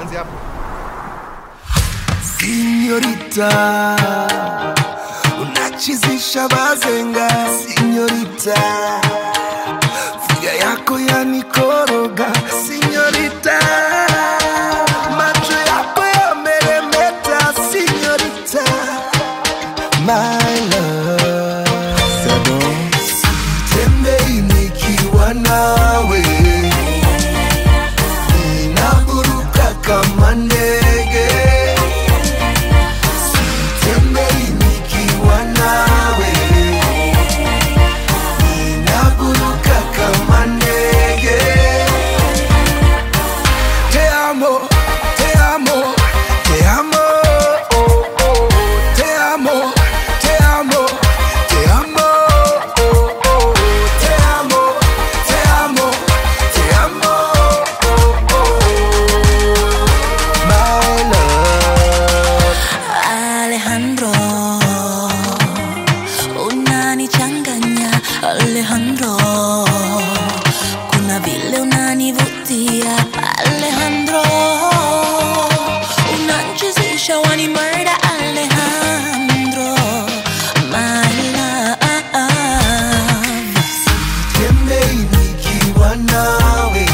tuanze hapo. Signorita, unachizisha bazenga. Signorita, figa yako yanikoroga. Signorita, macho yako yameremeta. Signorita, my love. Sitembei nikiwa nawe, ninaburuka kama ndege. Sitembei nikiwa nawe, ninaburuka kama ndege. Te amo, te amo, te amo, oh, oh. Te amo, te amo, te amo, oh, oh. Te amo, te amo, te amo, oh, oh. My love. Alejandro, unanichanganya. Alejandro, kuna vile unanivutia. Alejandro, unanchezesha wani murder. Alejandro, my love. Sitembei nikiwa nawe,